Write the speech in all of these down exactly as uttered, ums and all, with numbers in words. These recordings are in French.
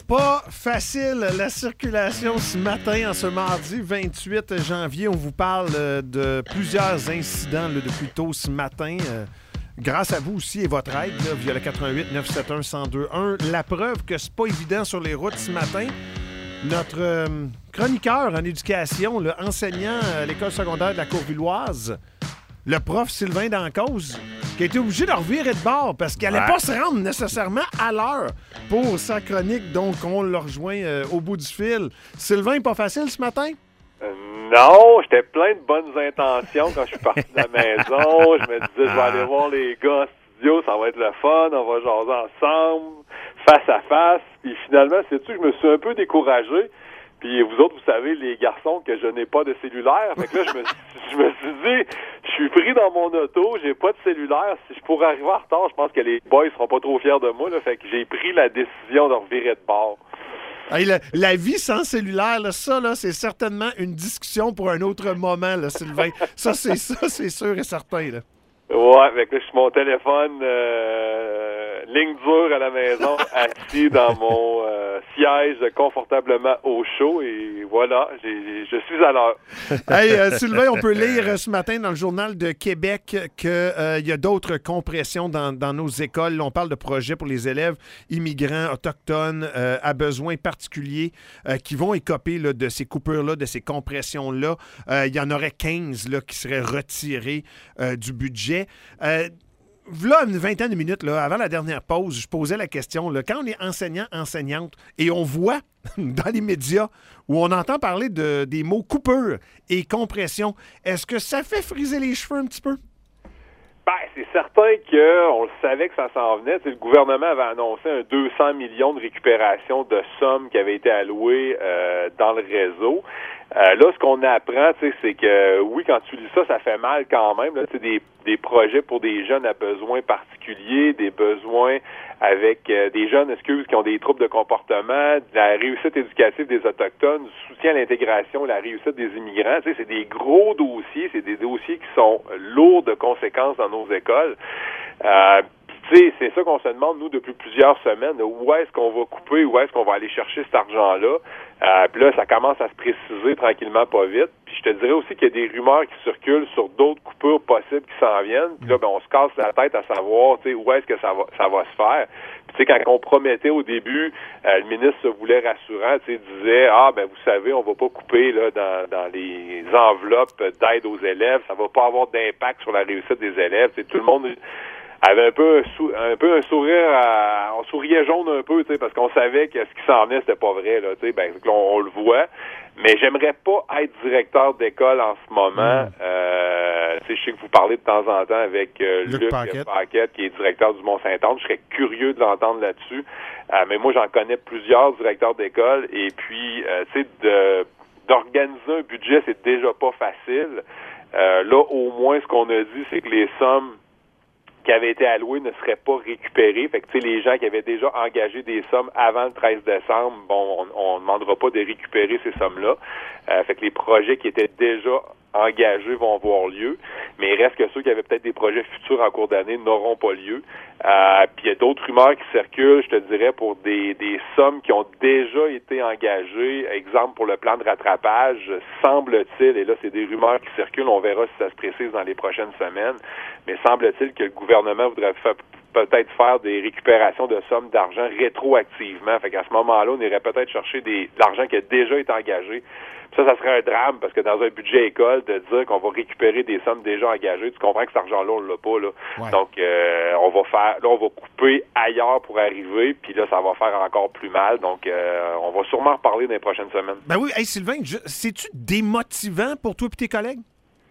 Pas facile la circulation ce matin, en ce mardi vingt-huit janvier. On vous parle de plusieurs incidents là, depuis tôt ce matin. Euh, grâce à vous aussi et votre aide là, via le quatre-vingt-huit neuf cent soixante-un cent deux un. La preuve que c'est pas évident sur les routes ce matin. Notre euh, chroniqueur en éducation, le enseignant à l'école secondaire de la Courvilloise, le prof Sylvain Dancause, qui a été obligé de revirer de bord parce qu'il n'allait ouais. pas se rendre nécessairement à l'heure pour sa chronique. Donc, on le rejoint euh, au bout du fil. Sylvain, pas facile ce matin? Euh, non, j'étais plein de bonnes intentions quand je suis parti de la maison. Je me disais, je vais aller voir les gars en studio, ça va être le fun, on va jaser ensemble, face à face. Puis finalement, sais-tu, je me suis un peu découragé. Puis vous autres, vous savez, les garçons, que je n'ai pas de cellulaire. Fait que là, je me, je me suis dit, je suis pris dans mon auto, j'ai pas de cellulaire. Si je pourrais arriver en retard, je pense que les boys seront pas trop fiers de moi. Là, fait que j'ai pris la décision de revirer de bord. Hey, la, la vie sans cellulaire, là, ça, là, c'est certainement une discussion pour un autre moment, là, Sylvain. ça, c'est ça, c'est sûr et certain, là. Ouais, fait que là, je suis mon téléphone, euh, ligne dure à la maison, assis dans mon euh, siège confortablement au chaud et voilà, j'ai, je suis à l'heure. Hey, euh, Sylvain, on peut lire ce matin dans le Journal de Québec qu'il euh, y a d'autres compressions dans, dans nos écoles. On parle de projets pour les élèves immigrants, autochtones, euh, à besoins particuliers euh, qui vont écoper là, de ces coupures-là, de ces compressions-là. Euh, il y en aurait quinze là, qui seraient retirés euh, du budget. Euh, Là, une vingtaine de minutes, là, avant la dernière pause, je posais la question, là, quand on est enseignant, enseignante, et on voit dans les médias où on entend parler de, des mots coupure et compression, est-ce que ça fait friser les cheveux un petit peu? Ben, c'est certain qu'on le savait que ça s'en venait. T'sais, le gouvernement avait annoncé un deux cents millions de récupération de sommes qui avaient été allouées euh, dans le réseau. Euh, là, ce qu'on apprend, c'est que oui, quand tu lis ça, ça fait mal quand même. Là, des, des projets pour des jeunes à besoins particuliers, des besoins avec euh, des jeunes, excuse, qui ont des troubles de comportement, de la réussite éducative des Autochtones, du soutien à l'intégration, la réussite des immigrants. C'est des gros dossiers, c'est des dossiers qui sont lourds de conséquences dans nos écoles. Euh, T'sais, c'est ça qu'on se demande, nous, depuis plusieurs semaines. Où est-ce qu'on va couper, où est-ce qu'on va aller chercher cet argent-là? Euh, puis là, ça commence à se préciser tranquillement, pas vite. Puis je te dirais aussi qu'il y a des rumeurs qui circulent sur d'autres coupures possibles qui s'en viennent. Puis là, ben, on se casse la tête à savoir, tu sais, où est-ce que ça va, ça va se faire. Puis tu sais, quand on promettait au début, euh, le ministre se voulait rassurant, tu sais, disait, ah, ben, vous savez, on va pas couper, là, dans, dans les enveloppes d'aide aux élèves. Ça va pas avoir d'impact sur la réussite des élèves. Tu sais, tout le monde avait un peu un, sou- un peu un sourire, à, on souriait jaune un peu, tu sais, parce qu'on savait que ce qui s'en venait, c'était pas vrai, là, tu sais, ben, on, on le voit. Mais j'aimerais pas être directeur d'école en ce moment. Mmh. Euh, tu sais, je sais que vous parlez de temps en temps avec euh, Luc, Luc Paquette. Paquette, qui est directeur du Mont-Saint-Anne. Je serais curieux de l'entendre là-dessus. Euh, mais moi, j'en connais plusieurs directeurs d'école. Et puis, euh, tu sais, de, d'organiser un budget, c'est déjà pas facile. Euh, là, au moins, ce qu'on a dit, c'est que les sommes qui avaient été alloués ne seraient pas récupérés. Fait que, tu sais, les gens qui avaient déjà engagé des sommes avant le treize décembre, bon, on ne demandera pas de récupérer ces sommes-là. Euh, fait que les projets qui étaient déjà engagés vont avoir lieu, mais il reste que ceux qui avaient peut-être des projets futurs en cours d'année n'auront pas lieu. Euh, puis il y a d'autres rumeurs qui circulent, je te dirais, pour des, des sommes qui ont déjà été engagées. Exemple, pour le plan de rattrapage, semble-t-il, et là, c'est des rumeurs qui circulent, on verra si ça se précise dans les prochaines semaines, mais semble-t-il que le gouvernement voudrait faire peut-être faire des récupérations de sommes d'argent rétroactivement. Fait qu'à ce moment-là, on irait peut-être chercher des, de l'argent qui a déjà été engagé. Puis ça, ça serait un drame, parce que dans un budget école, de dire qu'on va récupérer des sommes déjà engagées, tu comprends que cet argent-là, on l'a pas, là. Ouais. Donc, euh, on va faire, là, on va couper ailleurs pour arriver, puis là, ça va faire encore plus mal. Donc, euh, on va sûrement reparler dans les prochaines semaines. Ben oui, hey Sylvain, je, c'est-tu démotivant pour toi et tes collègues?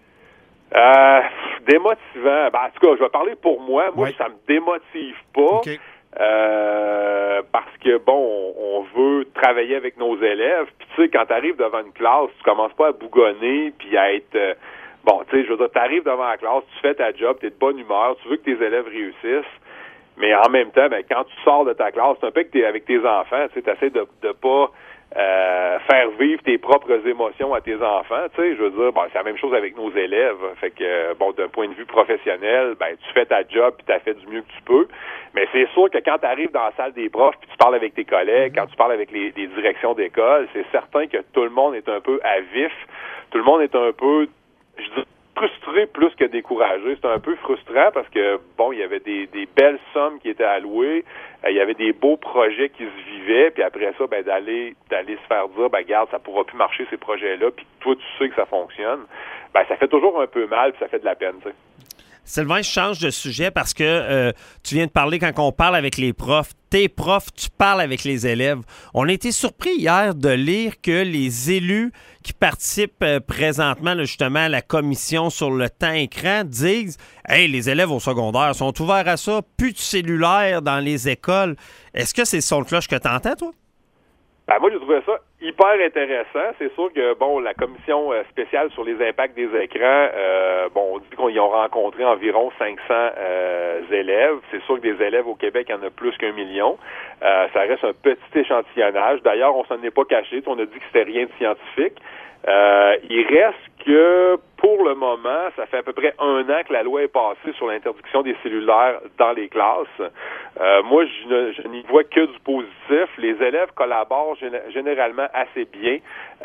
Euh, démotivant. Ben, en tout cas, je vais parler pour moi. Moi, ouais. ça me démotive pas. Okay. Euh, parce que, bon, on, on veut travailler avec nos élèves. Puis, tu sais, quand tu arrives devant une classe, tu commences pas à bougonner puis à être... Euh, bon, tu sais, je veux dire, tu arrives devant la classe, tu fais ta job, tu es de bonne humeur, tu veux que tes élèves réussissent. Mais en même temps, ben, quand tu sors de ta classe, c'est un peu que t'es avec tes enfants, tu essaies de ne pas euh, faire vivre tes propres émotions à tes enfants. Tu sais, je veux dire, bon, c'est la même chose avec nos élèves. Fait que, bon, d'un point de vue professionnel, ben, tu fais ta job puis tu as fait du mieux que tu peux. Mais c'est sûr que quand tu arrives dans la salle des profs puis tu parles avec tes collègues, quand tu parles avec les, les directions d'école, c'est certain que tout le monde est un peu à vif. Tout le monde est un peu, je dis, frustré plus que découragé. C'est un peu frustrant parce que, bon, il y avait des, des belles sommes qui étaient allouées, euh, il y avait des beaux projets qui se vivaient, puis après ça, ben d'aller d'aller se faire dire, ben garde, ça pourra plus marcher ces projets-là, puis toi, tu sais que ça fonctionne, ben ça fait toujours un peu mal, puis ça fait de la peine, tu sais. Sylvain, je change de sujet parce que euh, tu viens de parler quand on parle avec les profs. Tes profs, tu parles avec les élèves. On a été surpris hier de lire que les élus qui participent euh, présentement là, justement à la commission sur le temps écran disent « Hey, les élèves au secondaire sont ouverts à ça, plus de cellulaire dans les écoles. » Est-ce que c'est le son de cloche que tu entends, toi? Ben, moi, j'ai trouvé ça hyper intéressant. C'est sûr que, bon, la commission spéciale sur les impacts des écrans, euh, bon, on dit qu'ils ont rencontré environ cinq cents euh, élèves. C'est sûr que des élèves au Québec, il y en a plus qu'un million. Euh, ça reste un petit échantillonnage. D'ailleurs, on s'en est pas caché. On a dit que c'était rien de scientifique. Euh, il reste que, pour le moment, ça fait à peu près un an que la loi est passée sur l'interdiction des cellulaires dans les classes. Euh, moi, je, ne, je n'y vois que du positif. Les élèves collaborent gén- généralement assez bien.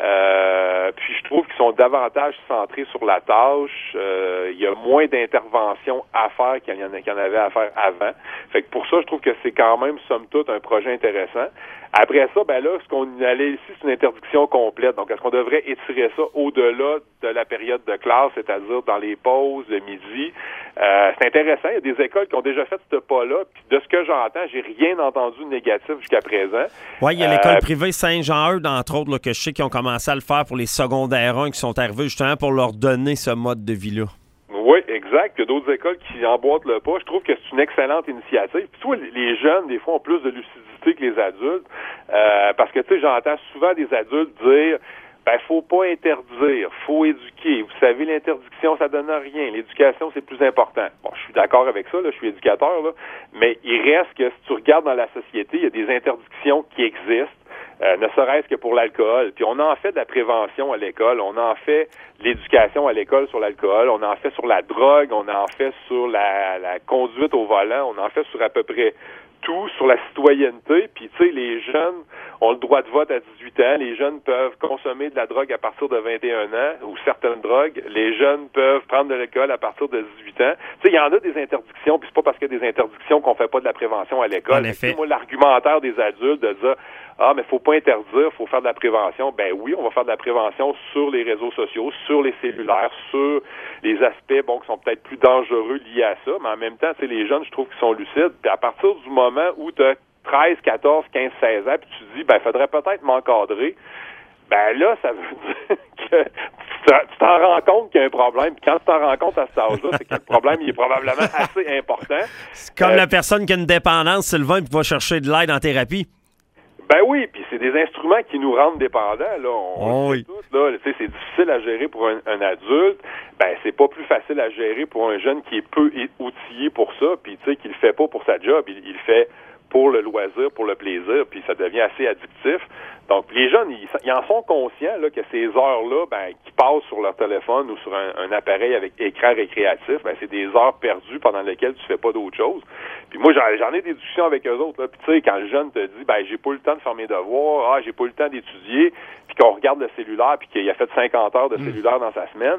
Euh, puis je trouve qu'ils sont davantage centrés sur la tâche. Euh, il y a moins d'interventions à faire qu'il y en, qu'il y en avait à faire avant. Fait que pour ça, je trouve que c'est quand même, somme toute, un projet intéressant. Après ça, ben là, ce qu'on allait ici, c'est une interdiction complète. Donc, est-ce qu'on devrait étirer ça au-delà de la période de classe, c'est-à-dire dans les pauses, le midi? Euh, c'est intéressant. Il y a des écoles qui ont déjà fait ce pas-là. Puis de ce que j'entends, j'ai rien entendu de négatif jusqu'à présent. Oui, il y a l'école euh, privée Saint-Jean-Eudes, entre autres, là, que je sais qui ont commencé à le faire pour les secondaires un qui sont arrivés justement pour leur donner ce mode de vie-là. Oui, exact. Il y a d'autres écoles qui emboîtent le pas. Je trouve que c'est une excellente initiative. Puis toi, les jeunes, des fois, ont plus de lucidité que les adultes. Euh, parce que, tu sais, j'entends souvent des adultes dire ben, faut pas interdire, faut éduquer. Vous savez, l'interdiction, ça donne rien. L'éducation, c'est plus important. Bon, je suis d'accord avec ça, là, je suis éducateur, là, mais il reste que si tu regardes dans la société, il y a des interdictions qui existent. Euh, ne serait-ce que pour l'alcool. Puis on en fait de la prévention à l'école, on en fait de l'éducation à l'école sur l'alcool, on en fait sur la drogue, on en fait sur la, la conduite au volant, on en fait sur à peu près tout, sur la citoyenneté. Puis tu sais, les jeunes ont le droit de vote à dix-huit ans, les jeunes peuvent consommer de la drogue à partir de vingt et un ans, ou certaines drogues, les jeunes peuvent prendre de l'alcool à partir de dix-huit ans. Tu sais, il y en a des interdictions, puis c'est pas parce qu'il y a des interdictions qu'on fait pas de la prévention à l'école. En effet. Moi, l'argumentaire des adultes de dire ah, mais faut pas interdire, faut faire de la prévention. Ben oui, on va faire de la prévention sur les réseaux sociaux, sur les cellulaires, sur les aspects, bon, qui sont peut-être plus dangereux liés à ça, mais en même temps, c'est les jeunes, je trouve, qui sont lucides. Puis à partir du moment où tu as treize, quatorze, quinze, seize ans, puis tu te dis, ben, faudrait peut-être m'encadrer, ben là, ça veut dire que tu t'en rends compte qu'il y a un problème. Puis quand tu t'en rends compte à cet âge-là, c'est que le problème, il est probablement assez important. C'est comme euh, la personne qui a une dépendance, Sylvain, puis va chercher de l'aide en thérapie. Ben oui, puis c'est des instruments qui nous rendent dépendants. Là, on oh le sait oui. tous, là, tu sais, c'est difficile à gérer pour un, un adulte. Ben c'est pas plus facile à gérer pour un jeune qui est peu outillé pour ça, puis tu sais, qui le fait pas pour sa job, il, il le fait pour le loisir, pour le plaisir, puis ça devient assez addictif. Donc, les jeunes, ils, ils en sont conscients là, que ces heures-là, ben, qui passent sur leur téléphone ou sur un, un appareil avec écran récréatif, ben, c'est des heures perdues pendant lesquelles tu fais pas d'autre chose. Puis moi, j'en, j'en ai des discussions avec eux autres. Là. Puis tu sais, quand le jeune te dit, ben, j'ai pas eu le temps de faire mes devoirs, ah, j'ai pas eu le temps d'étudier, puis qu'on regarde le cellulaire, puis qu'il a fait cinquante heures de cellulaire dans sa semaine,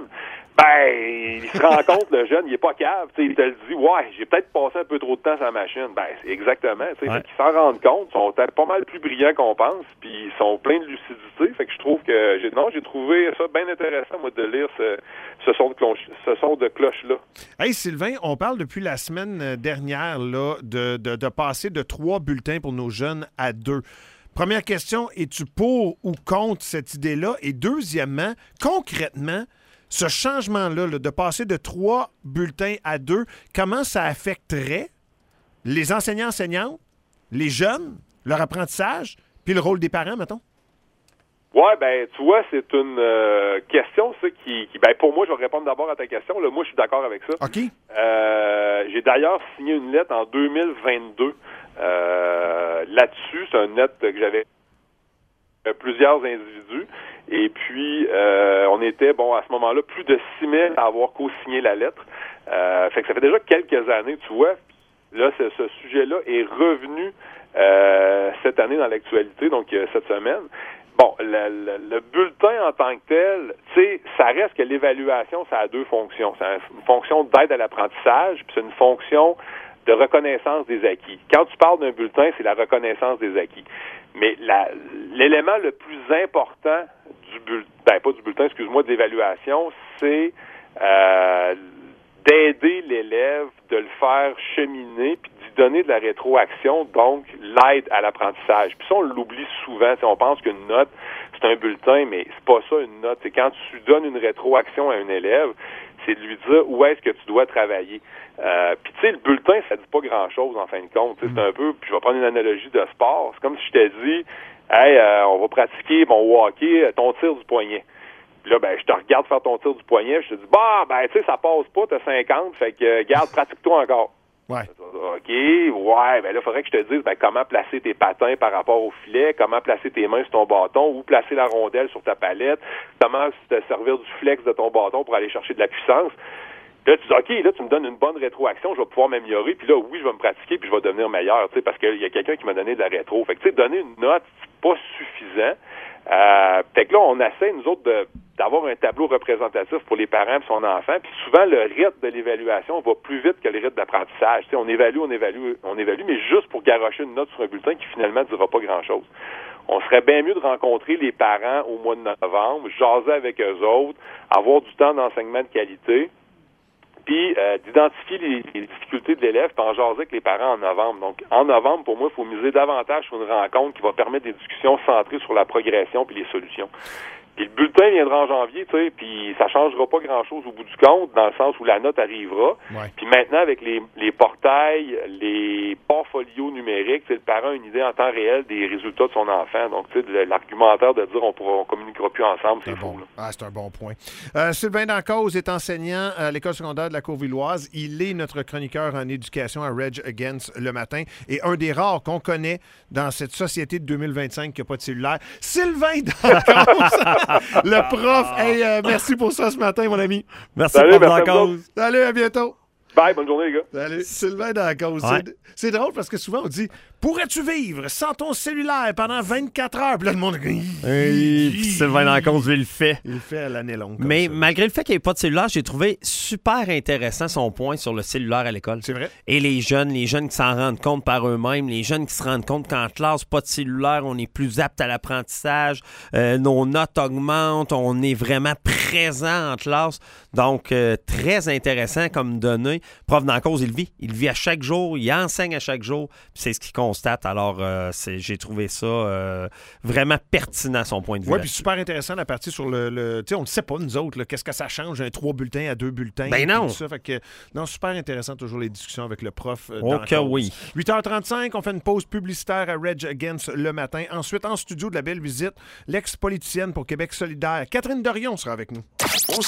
ben, il se rend compte, le jeune, il est pas cave. Tu sais, il te le dit, ouais, j'ai peut-être passé un peu trop de temps sur la machine. Ben, c'est exactement. Tu sais, ouais. Fait qu'ils s'en rendent compte, ils sont pas mal plus brillants qu'on pense, puis ils sont pleins de lucidité. Fait que je trouve que, j'ai, non, j'ai trouvé ça bien intéressant, moi, de lire ce, ce son de cloche, ce son de cloche-là. Hey, Sylvain, on parle depuis la semaine dernière, là, de, de, de passer de trois bulletins pour nos jeunes à deux. Première question, es-tu pour ou contre cette idée-là? Et deuxièmement, concrètement, ce changement-là, là, de passer de trois bulletins à deux, comment ça affecterait les enseignants-enseignantes, les jeunes, leur apprentissage, puis le rôle des parents, mettons? Ouais, ben tu vois, c'est une euh, question ça qui, qui, ben pour moi, je vais répondre d'abord à ta question. Là, moi, je suis d'accord avec ça. OK. Euh, j'ai d'ailleurs signé une lettre en deux mille vingt-deux euh, là-dessus. C'est une lettre que j'avais plusieurs individus. Et puis, euh, on était, bon, à ce moment-là, plus de six mille à avoir co-signé la lettre. Euh, fait que ça fait déjà quelques années, tu vois. Là, ce, ce sujet-là est revenu euh, cette année dans l'actualité, donc euh, cette semaine. Bon, le, le, le bulletin en tant que tel, tu sais, ça reste que l'évaluation, ça a deux fonctions. C'est une fonction d'aide à l'apprentissage, puis c'est une fonction de reconnaissance des acquis. Quand tu parles d'un bulletin, c'est la reconnaissance des acquis. Mais la, l'élément le plus important du bulletin, ben pas du bulletin, excuse-moi, de l'évaluation, c'est euh, d'aider l'élève, de le faire cheminer, puis d'y donner de la rétroaction, donc l'aide à l'apprentissage. Puis ça, on l'oublie souvent. On pense qu'une note, c'est un bulletin, mais c'est pas ça une note. C'est quand tu donnes une rétroaction à un élève, c'est de lui dire où est-ce que tu dois travailler. Euh, puis tu sais, le bulletin, ça dit pas grand-chose en fin de compte. T'sais, c'est un peu, puis je vais prendre une analogie de sport. C'est comme si je t'ai dit, hey, euh, on va pratiquer mon hockey, ton tir du poignet. Puis là, ben, je te regarde faire ton tir du poignet, je te dis, bah, ben, tu sais, ça passe pas, t'as cinquante, fait que, euh, garde, pratique-toi encore. Ouais. OK, ouais, ben là, il faudrait que je te dise, ben, comment placer tes patins par rapport au filet, comment placer tes mains sur ton bâton, où placer la rondelle sur ta palette, comment te servir du flex de ton bâton pour aller chercher de la puissance. Là, tu dis, OK, là, tu me donnes une bonne rétroaction, je vais pouvoir m'améliorer, puis là, oui, je vais me pratiquer, puis je vais devenir meilleur, tu sais, parce qu'il y a quelqu'un qui m'a donné de la rétro. Fait que, tu sais, donner une note, c'est pas suffisant. Euh, fait que là, on essaie, nous autres, de, d'avoir un tableau représentatif pour les parents et son enfant, puis souvent, le rythme de l'évaluation va plus vite que le rythme d'apprentissage. Tu sais, on évalue, on évalue, on évalue, mais juste pour garocher une note sur un bulletin qui, finalement, ne dira pas grand-chose. On serait bien mieux de rencontrer les parents au mois de novembre, jaser avec eux autres, avoir du temps d'enseignement de qualité, puis euh, d'identifier les, les difficultés de l'élève, puis en jaser avec les parents en novembre. Donc, en novembre, pour moi, il faut miser davantage sur une rencontre qui va permettre des discussions centrées sur la progression puis les solutions. Puis le bulletin viendra en janvier, tu sais, puis ça changera pas grand-chose au bout du compte, dans le sens où la note arrivera. Ouais. Puis maintenant, avec les, les portails, les portfolios numériques, le parent a une idée en temps réel des résultats de son enfant. Donc, tu sais, l'argumentaire de dire on pourra, on communiquera plus ensemble, c'est, c'est faux. Bon. Ah, c'est un bon point. Euh, Sylvain Dancause est enseignant à l'école secondaire de la Courvilloise. Il est notre chroniqueur en éducation à Rage Against le matin et un des rares qu'on connaît dans cette société de deux mille vingt-cinq qui n'a pas de cellulaire. Sylvain Dancause! Le prof, hey, euh, merci pour ça ce matin, mon ami. Merci Salut, pour merci la cause. Salut, à bientôt. Bye, bonne journée, les gars. Salut. Sylvain Dancause. Ouais. C'est, c'est drôle parce que souvent on dit pourrais-tu vivre sans ton cellulaire pendant vingt-quatre heures? Puis là, le monde. Hey, puis Sylvain Dancause, lui, le fait. Il le fait à l'année longue. comme Mais ça. malgré le fait qu'il n'y ait pas de cellulaire, j'ai trouvé super intéressant son point sur le cellulaire à l'école. C'est vrai. Et les jeunes, les jeunes qui s'en rendent compte par eux-mêmes, les jeunes qui se rendent compte qu'en classe, pas de cellulaire, on est plus apte à l'apprentissage, euh, nos notes augmentent, on est vraiment présent en classe. Donc, euh, très intéressant comme données. Prof Dancause, il vit. Il vit à chaque jour, il enseigne à chaque jour, puis c'est ce qu'il constate. Alors, euh, c'est, j'ai trouvé ça euh, vraiment pertinent, son point de vue. Oui, puis super intéressant la partie sur le. le tu sais, on ne sait pas, nous autres, là, qu'est-ce que ça change, un trois bulletins à deux bulletins. Ben non. Tout ça, fait que, non, super intéressant toujours les discussions avec le prof. Euh, Oh que oui. huit heures trente-cinq, on fait une pause publicitaire à Rage Against le matin. Ensuite, en studio de la belle visite, l'ex-politicienne pour Québec solidaire, Catherine Dorion sera avec nous.